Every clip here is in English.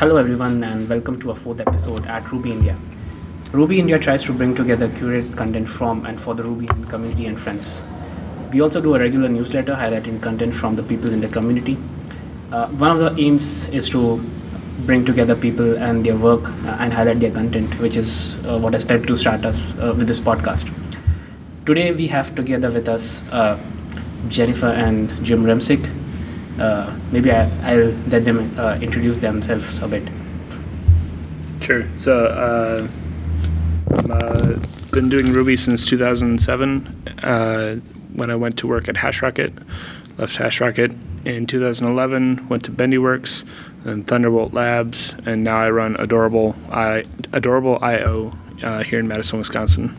Hello, everyone, and welcome to our fourth episode at Ruby India. Ruby India tries to bring together curated content from and for the Ruby community and friends. We also do a regular newsletter highlighting content from the people in the community. One of the aims is to bring together people and their work and highlight their content, which is what has led to start us with this podcast. Today, we have together with us Jennifer and Jim Remsick. Maybe I'll let them introduce themselves a bit. Sure. So I've been doing Ruby since 2007 when I went to work at HashRocket. Left HashRocket in 2011, went to BendyWorks, then Thunderbolt Labs, and now I run Adorable.io here in Madison, Wisconsin.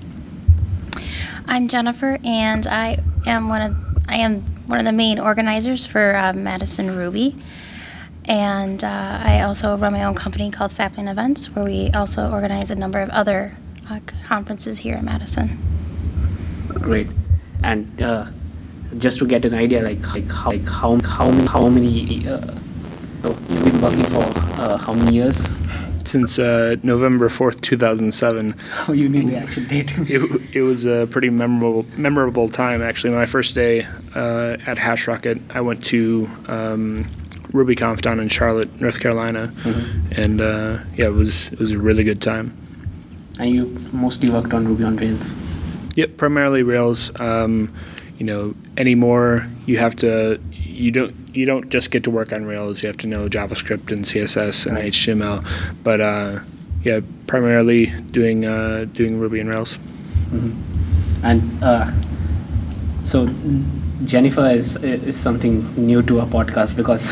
I'm Jennifer, and I am one of the main organizers for Madison Ruby, and I also run my own company called Sapling Events, where we also organize a number of other conferences here in Madison. Great. And just to get an idea, how many you've been working for how many years? Since November 4th, 2007. Oh, you need the actual date. It was a pretty memorable time, actually. My first day at HashRocket, I went to RubyConf down in Charlotte, North Carolina, and it was a really good time. And you mostly worked on Ruby on Rails? Yep, primarily Rails. Anymore you don't just get to work on Rails. You have to know JavaScript and CSS and HTML. But primarily doing Ruby and Rails. Mm-hmm. And so Jennifer is something new to our podcast because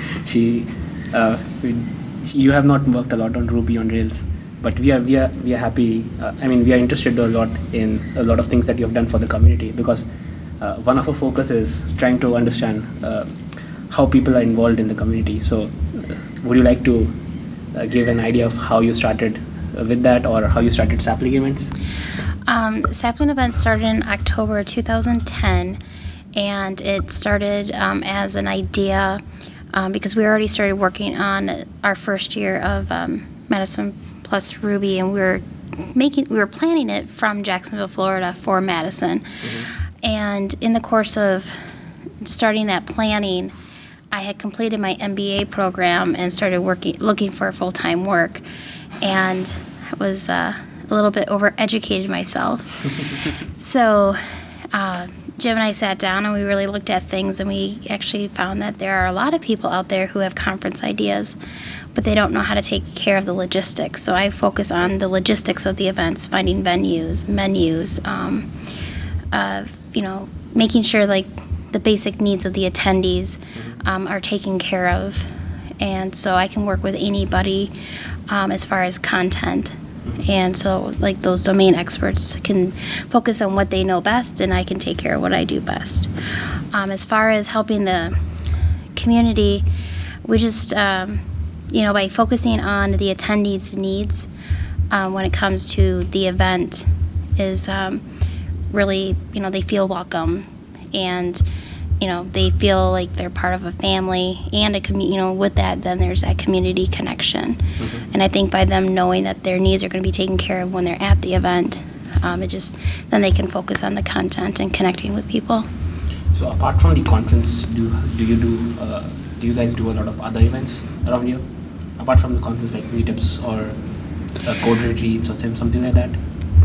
you have not worked a lot on Ruby on Rails, but we are happy. We are interested a lot in a lot of things that you have done for the community, because one of our focus is trying to understand how people are involved in the community. So would you like to give an idea of how you started with that, or how you started Sapling Events? Sapling Events started in October 2010, and it started as an idea because we already started working on our first year of Madison Plus Ruby, and we were planning it from Jacksonville, Florida for Madison. And in the course of starting that planning, I had completed my MBA program and started looking for full-time work, and I was a little bit overeducated myself. So Jim and I sat down and we really looked at things, and we actually found that there are a lot of people out there who have conference ideas, but they don't know how to take care of the logistics. So I focus on the logistics of the events, finding venues, menus, making sure the basic needs of the attendees are taken care of. And so I can work with anybody as far as content. And so those domain experts can focus on what they know best, and I can take care of what I do best. As far as helping the community, we just, by focusing on the attendees' needs when it comes to the event is really, they feel welcome, and they feel like they're part of a family and a community. With that, then there's that community connection. And I think by them knowing that their needs are going to be taken care of when they're at the event, then they can focus on the content and connecting with people. So apart from the conference, do you guys do a lot of other events around here? Apart from the conference, like meetups or code retreats or something like that?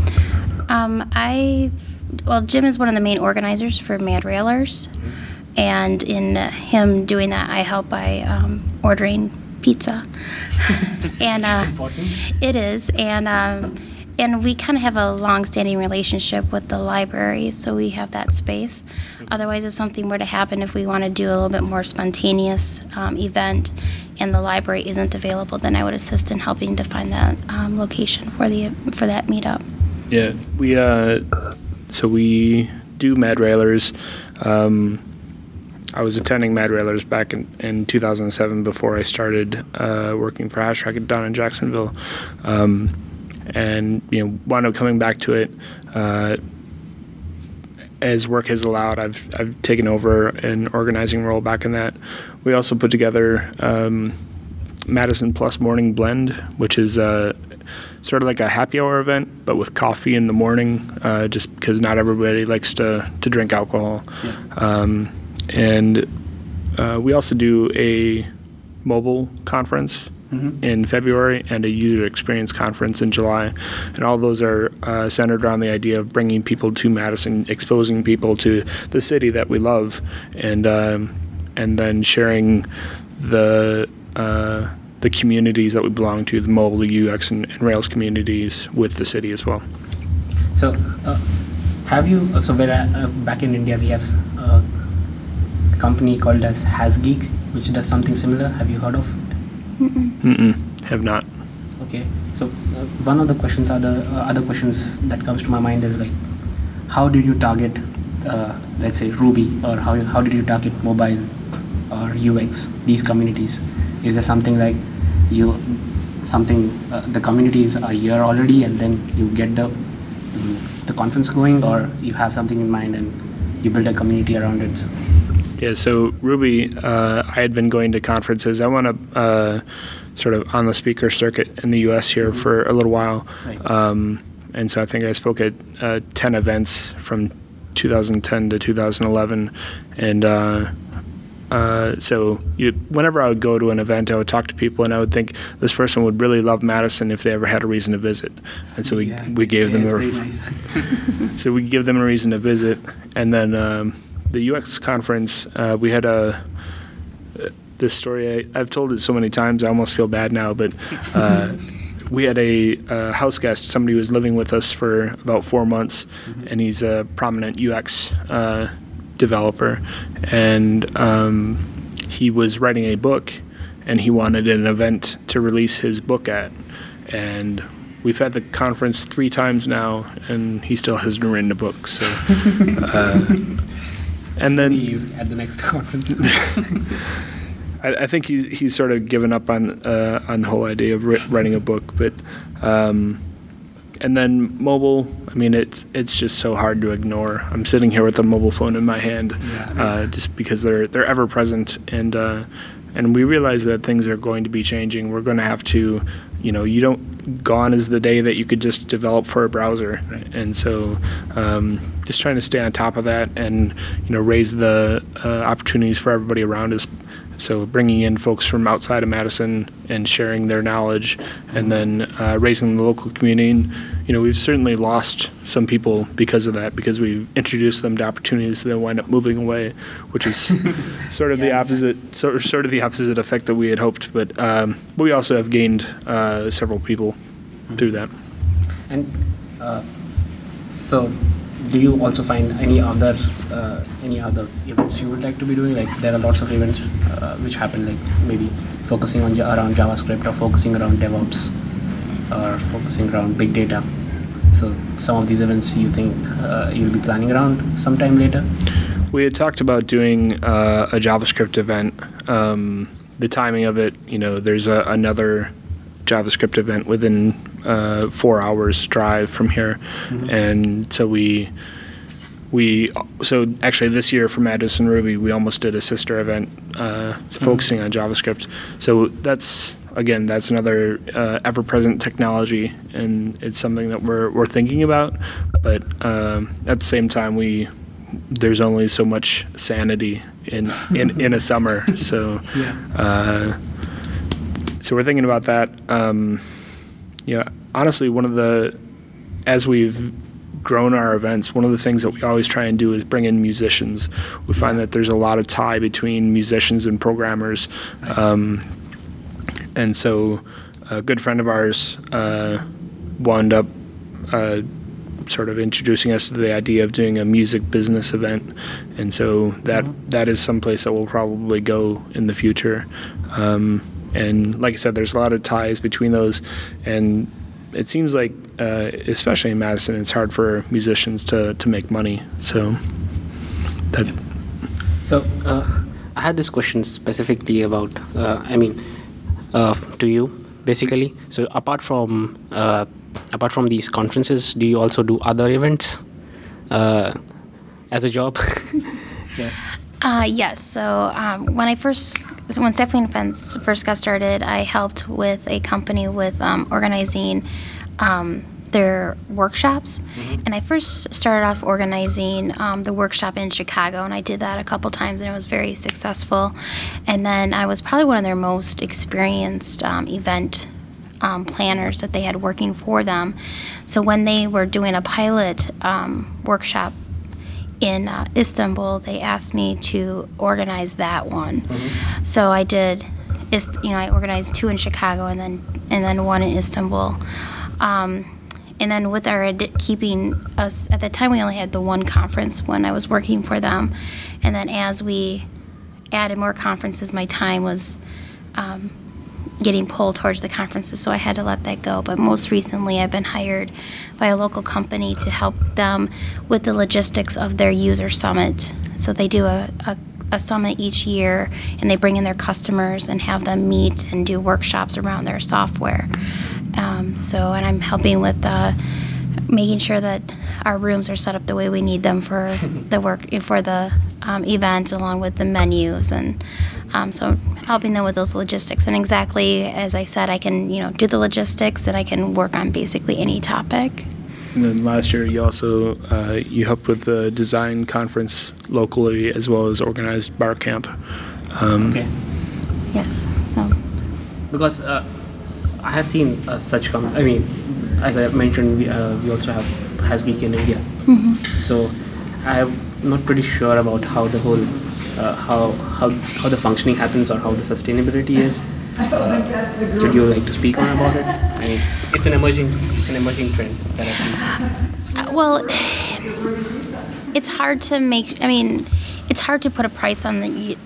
Jim is one of the main organizers for Mad Railers, and in him doing that, I help by ordering pizza. And important. It is, and we kind of have a long-standing relationship with the library, so we have that space. Otherwise, if something were to happen, if we want to do a little bit more spontaneous event, and the library isn't available, then I would assist in helping to find that location for that meetup. Yeah, we do Mad Railers. I was attending Mad Railers back in 2007 before I started working for HashRocket down in Jacksonville, and wound up coming back to it as work has allowed. I've taken over an organizing role back in that. We also put together Madison Plus Morning Blend, which is sort of like a happy hour event, but with coffee in the morning, just because not everybody likes to drink alcohol. Yeah. And we also do a mobile conference in February and a user experience conference in July. And all those are centered around the idea of bringing people to Madison, exposing people to the city that we love, and then sharing the communities that we belong to, the mobile, UX, and Rails communities with the city as well. So, have you? So, back in India, we have a company called as HasGeek, which does something similar. Have you heard of it? Have not. Okay. So, one of the questions other questions that comes to my mind is like, how did you target, let's say Ruby, or how did you target mobile or UX, these communities? Is there something like the communities are here already, and then you get the conference going, or you have something in mind and you build a community around it? Yeah, so Ruby, I had been going to conferences. I went up sort of on the speaker circuit in the U.S. here for a little while. Right. And so I think I spoke at 10 events from 2010 to 2011. And whenever I would go to an event, I would talk to people, and I would think this person would really love Madison if they ever had a reason to visit. And so we gave them so we give them a reason to visit. And then the UX conference, we had this story. I've told it so many times, I almost feel bad now, but we had a house guest, somebody who was living with us for about 4 months, and he's a prominent UX developer, and he was writing a book, and he wanted an event to release his book at, and we've had the conference 3 times now, and he still hasn't written a book. So, and then at the next conference, I think he's sort of given up on the whole idea of writing a book. But and then mobile, I mean, it's just so hard to ignore. I'm sitting here with a mobile phone in my hand, just because they're ever present, and we realize that things are going to be changing. We're going to have to, gone is the day that you could just develop for a browser. Right. And so just trying to stay on top of that and, raise the opportunities for everybody around us. So bringing in folks from outside of Madison and sharing their knowledge, and then raising the local community. And, we've certainly lost some people because of that, because we've introduced them to opportunities that then wind up moving away, which is sort of the opposite, sort of the opposite effect that we had hoped. But we also have gained several people through that. And so, do you also find any other events you would like to be doing? Like, there are lots of events which happen, like maybe focusing around JavaScript, or focusing around DevOps, or focusing around big data. So some of these events you think you'll be planning around sometime later? We had talked about doing a JavaScript event. The timing of it, there's another JavaScript event within 4 hours drive from here. And so so actually this year for Madison Ruby, we almost did a sister event focusing on JavaScript. So that's another ever-present technology, and it's something that we're thinking about. But at the same time, there's only so much sanity in a summer. So so we're thinking about that. Honestly, as we've grown our events, one of the things that we always try and do is bring in musicians. We find that there's a lot of tie between musicians and programmers. And so a good friend of ours wound up sort of introducing us to the idea of doing a music business event. And so that is someplace that we'll probably go in the future. And like I said, there's a lot of ties between those. And it seems like, especially in Madison, it's hard for musicians to make money. So that. So I had this question specifically about, to you, basically. So apart from these conferences, do you also do other events as a job? Yes. So when Sapling Events first got started, I helped with a company with organizing their workshops. And I first started off organizing the workshop in Chicago, and I did that a couple times, and it was very successful. And then I was probably one of their most experienced event planners that they had working for them. So when they were doing a pilot workshop in Istanbul, they asked me to organize that one. So I did. I organized 2 in Chicago and then 1 in Istanbul. And then with our keeping us at the time, we only had the 1 conference when I was working for them. And then as we added more conferences, my time was getting pulled towards the conferences, so I had to let that go. But most recently, I've been hired by a local company to help them with the logistics of their user summit. So they do a summit each year, and they bring in their customers and have them meet and do workshops around their software. And I'm helping with making sure that our rooms are set up the way we need them for the event, along with the menus, and so helping them with those logistics. And exactly as I said, I can do the logistics, and I can work on basically any topic. And then last year, you also you helped with the design conference locally, as well as organized bar camp. Okay. Yes. So. Because I have seen such as I mentioned, we also have HasGeek in India. So I'm not pretty sure about how the whole how the functioning happens or how the sustainability is. Would you like to speak on about it? I mean, it's an emerging trend that I see. Well, it's hard to it's hard to put a price on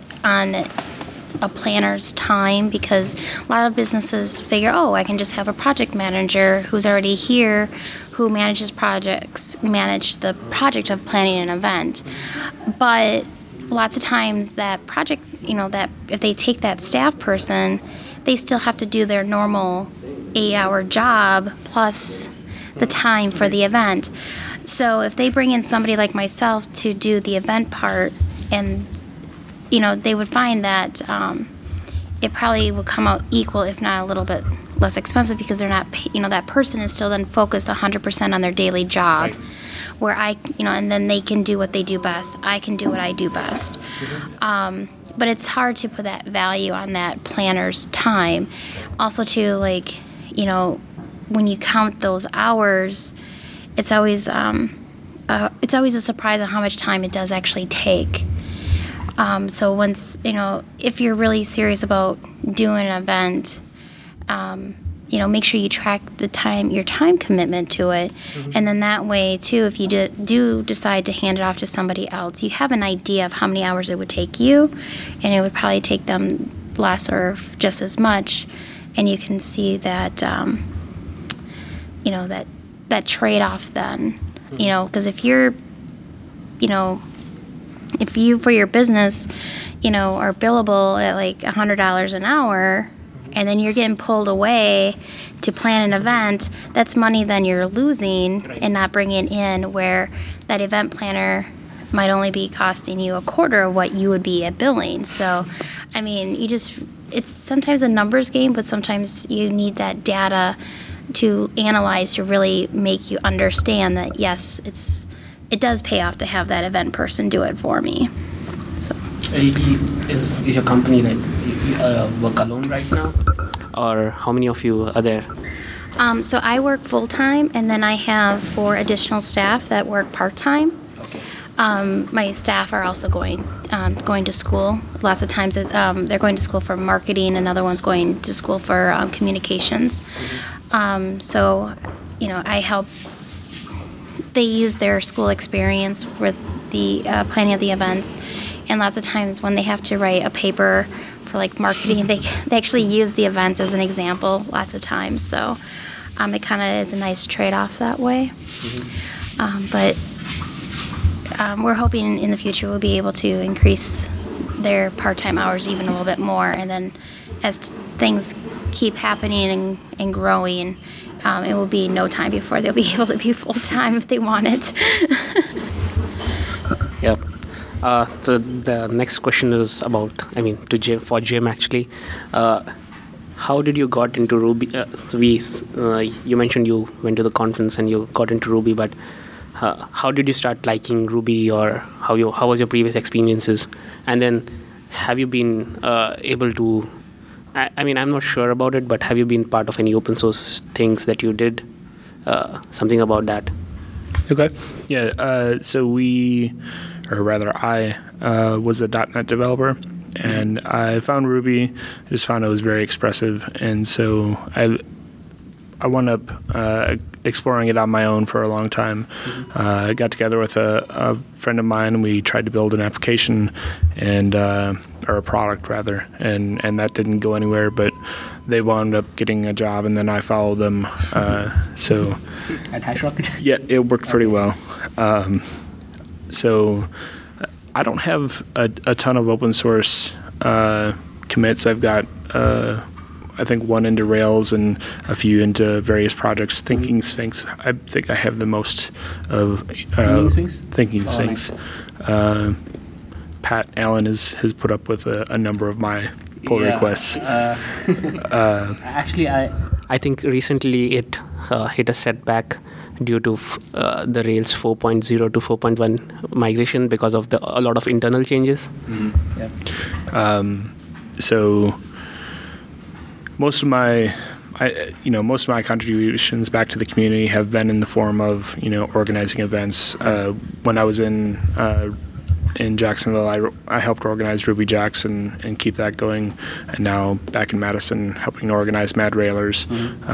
a planner's time, because a lot of businesses figure, I can just have a project manager who's already here, who manage the project of planning an event. But lots of times that project, that if they take that staff person, they still have to do their normal 8-hour job plus the time for the event. So if they bring in somebody like myself to do the event part, and they would find that it probably will come out equal, if not a little bit less expensive, because they're not, that person is still then focused 100% on their daily job. Right. Where and then they can do what they do best. I can do what I do best. But it's hard to put that value on that planner's time. Also, too, when you count those hours, it's always a surprise on how much time it does actually take. So once, if you're really serious about doing an event, make sure you track your time commitment to it. And then that way, too, if you do decide to hand it off to somebody else, you have an idea of how many hours it would take you, and it would probably take them less or just as much. And you can see that, that trade-off then, because if you're, if you, for your business, are billable at like $100 an hour, and then you're getting pulled away to plan an event, that's money then you're losing and not bringing in, where that event planner might only be costing you a quarter of what you would be at billing. So, it's sometimes a numbers game, but sometimes you need that data to analyze to really make you understand that, yes, it does pay off to have that event person do it for me. So. Is your company work alone right now, or how many of you are there? So I work full time, and then I have 4 additional staff that work part time. Okay. My staff are also going to school. Lots of times they're going to school for marketing. Another one's going to school for communications. So, I help. They use their school experience with the planning of the events, and lots of times when they have to write a paper for marketing, they actually use the events as an example lots of times. So it kind of is a nice trade-off that way. But we're hoping in the future we'll be able to increase their part-time hours even a little bit more, and then as things keep happening and growing, it will be no time before they'll be able to be full-time if they want it. Yep. So the next question is about, to Jim, for Jim actually. How did you got into Ruby? You mentioned you went to the conference and you got into Ruby, but how did you start liking Ruby, or how was your previous experiences? And then have you been able to? I'm not sure about it, but have you been part of any open source things that you did? Something about that. Okay. Yeah. So I was a .NET developer, and I found Ruby. I just found it was very expressive, and so I wound up exploring it on my own for a long time. I got together with a friend of mine, and we tried to build an application or a product rather, and that didn't go anywhere, but they wound up getting a job, and then I followed them. So at HashRocket? Yeah, it worked pretty well. So I don't have a ton of open source commits. I've got I think one into Rails and a few into various projects. Thinking Sphinx, I think I have the most of Thinking Sphinx. Thinking Sphinx. Nice. Pat Allen has put up with a number of my pull requests. Actually, I think recently it hit a setback due to the Rails 4.0 to 4.1 migration because of a lot of internal changes. Yeah. So most of my contributions back to the community have been in the form of organizing events. When I was in Jacksonville, I helped organize Ruby Jacks and keep that going, and now back in Madison helping organize Mad Railers.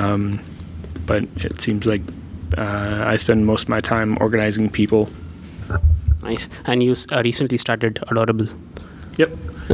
But it seems like I spend most of my time organizing people. Nice. And you recently started Adorable. Yep.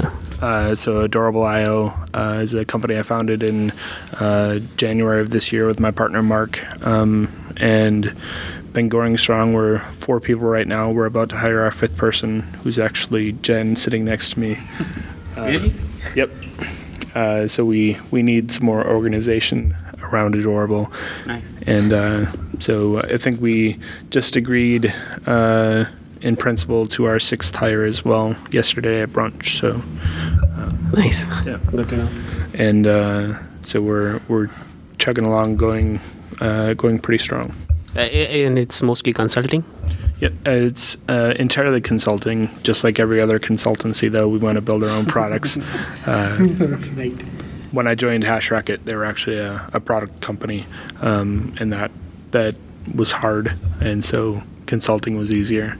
So Adorable.io is a company I founded in January of this year with my partner Mark, and been going strong. We're 4 people right now. We're about to hire our 5th person, who's actually Jen, sitting next to me. Really? Yep. So we need some more organization around Adorable. Nice. And so I think we just agreed in principle to our 6th hire as well yesterday at brunch. So nice. Yeah, good to know. And so we're chugging along, going pretty strong. And it's mostly consulting. Yeah, it's entirely consulting. Just like every other consultancy, though, we want to build our own products. Right. When I joined HashRocket, they were actually a product company, and that was hard, and so consulting was easier.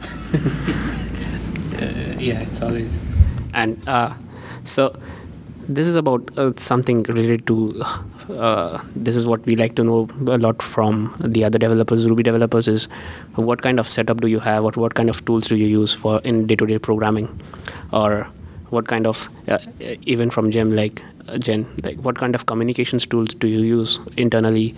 Yeah, it's always. And so this is about something related to. This is what we like to know a lot from the other developers, Ruby developers, is what kind of setup do you have, or what kind of tools do you use for in day-to-day programming, or what kind of even from Jen, what kind of communications tools do you use internally,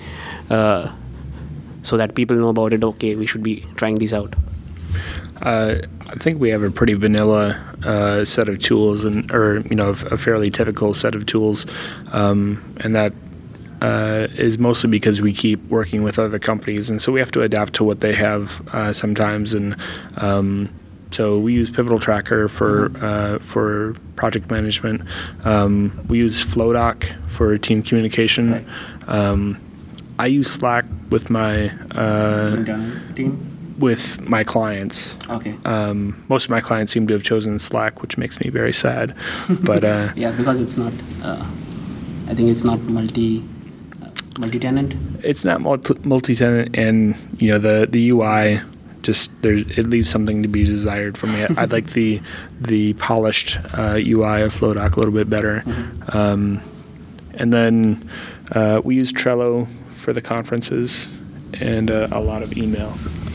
so that people know about it? Okay, we should be trying these out. I think we have a pretty vanilla set of tools, or a fairly typical set of tools, and that is mostly because we keep working with other companies, and so we have to adapt to what they have sometimes. And so we use Pivotal Tracker for project management. We use Flowdoc for team communication. Right. I use Slack with my team. With my clients. Okay. Most of my clients seem to have chosen Slack, which makes me very sad. But yeah, because it's not. I think it's not multi-tenant. It's not multi-tenant, and the UI it leaves something to be desired for me. I like the polished UI of Flowdoc a little bit better. Mm-hmm. And then we use Trello for the conferences and a lot of email.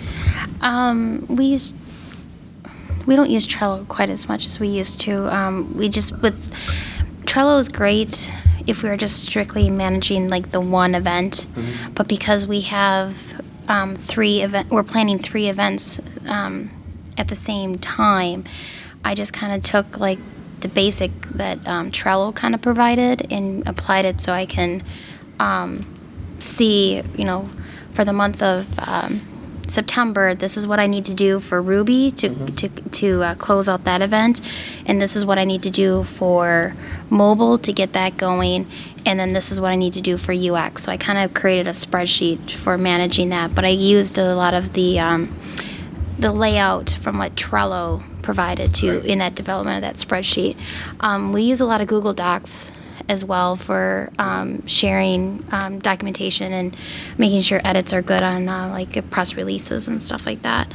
We don't use Trello quite as much as we used to. Trello is great if we were just strictly managing the one event, Mm-hmm. but because we have we're planning 3 events at the same time. I just kind of took the basic that Trello kind of provided and applied it so I can see, for the month of September, this is what I need to do for Ruby to close out that event, and this is what I need to do for mobile to get that going, and then this is what I need to do for UX. So I kind of created a spreadsheet for managing that, but I used a lot of the layout from what Trello provided in that development of that spreadsheet. We use a lot of Google Docs as well for sharing documentation and making sure edits are good on like press releases and stuff like that.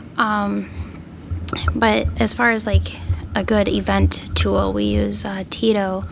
But as far as like a good event tool, we use Tito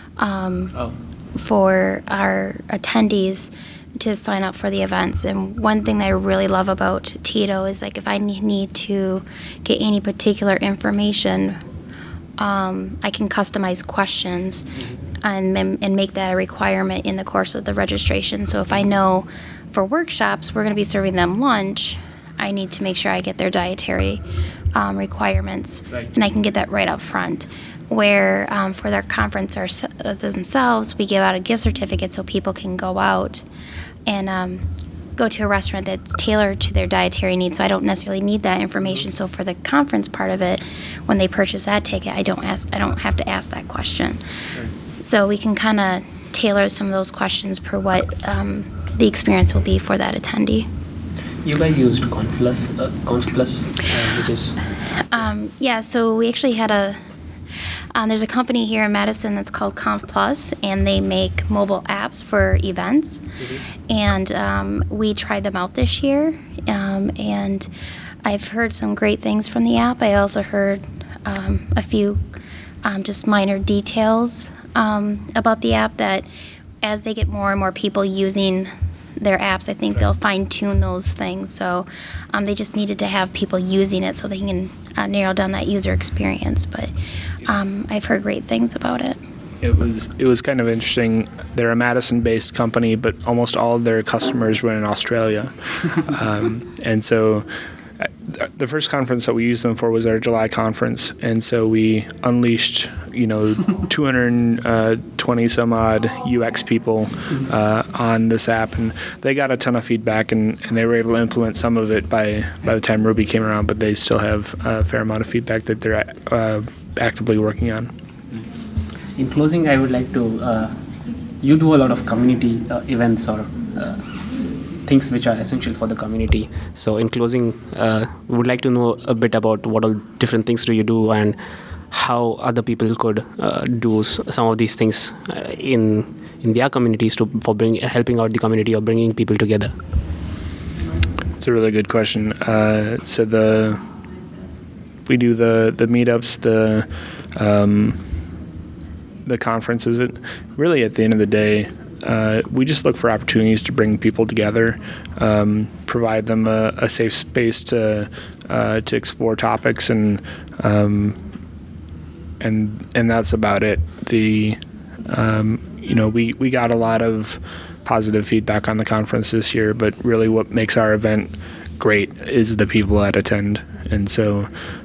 for our attendees to sign up for the events. And one thing that I really love about Tito is like if I need to get any particular information, I can customize questions and make that a requirement in the course of the registration. So if I know for workshops we're going to be serving them lunch, I need to make sure I get their dietary requirements, and I can get that right up front. Where for their conference themselves, we give out a gift certificate so people can go out and go to a restaurant that's tailored to their dietary needs. So I don't necessarily need that information. So for the conference part of it, when they purchase that ticket, I don't have to ask that question. So we can kind of tailor some of those questions per what the experience will be for that attendee. You guys used ConfPlus, which is... Yeah, so we actually had there's a company here in Madison that's called ConfPlus, and they make mobile apps for events. And we tried them out this year, and I've heard some great things from the app. I also heard a few just minor details about the app that as they get more and more people using their apps, I think they'll fine-tune those things. So they just needed to have people using it so they can narrow down that user experience. But I've heard great things about it. It was kind of interesting. They're a Madison-based company, but almost all of their customers were in Australia. And so the first conference that we used them for was our July conference, and so we unleashed 220 some odd UX people on this app, and they got a ton of feedback, and they were able to implement some of it by the time Ruby came around, but they still have a fair amount of feedback that they're actively working on. In closing, I would like to you do a lot of community events or things which are essential for the community. So in closing, we would like to know a bit about what all different things do you do and how other people could do some of these things in their communities for helping out the community or bringing people together. It's a really good question. So we do the meetups, the conferences. Really, at the end of the day, we just look for opportunities to bring people together, provide them a safe space to explore topics, and that's about it. We got a lot of positive feedback on the conference this year, but really what makes our event great is the people that attend, and so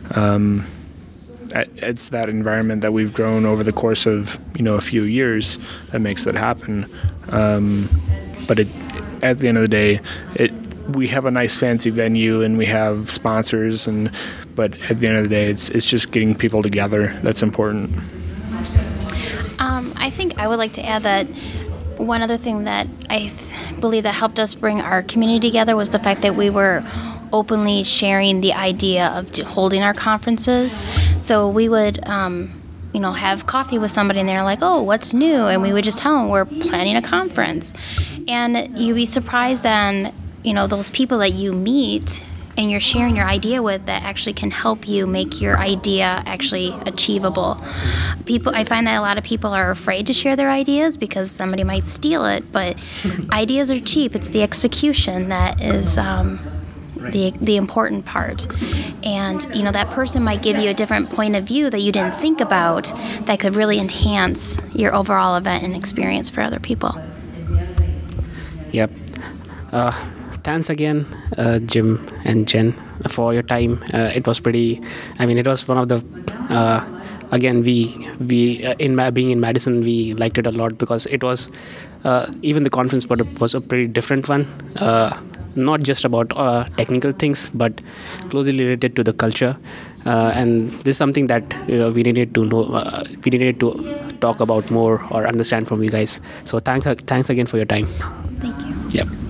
it's that environment that we've grown over the course of a few years that makes that happen. But at the end of the day, we have a nice fancy venue and we have sponsors, but at the end of the day, it's just getting people together that's important. I think I would like to add that one other thing that I believe that helped us bring our community together was the fact that we were openly sharing the idea of holding our conferences. So we would, have coffee with somebody and they're like, oh, what's new? And we would just tell them we're planning a conference. And you'd be surprised on, those people that you meet and you're sharing your idea with that actually can help you make your idea actually achievable. I find that a lot of people are afraid to share their ideas because somebody might steal it, but ideas are cheap. It's the execution that is the important part. And, that person might give you a different point of view that you didn't think about that could really enhance your overall event and experience for other people. Yep. Thanks again, Jim and Jen, for your time. It was it was one of the, again, being in Madison, we liked it a lot because it was, even the conference was a pretty different one. not just about technical things, but closely related to the culture. And this is something that we needed to know. We needed to talk about more or understand from you guys. So thanks again for your time. Thank you. Yep.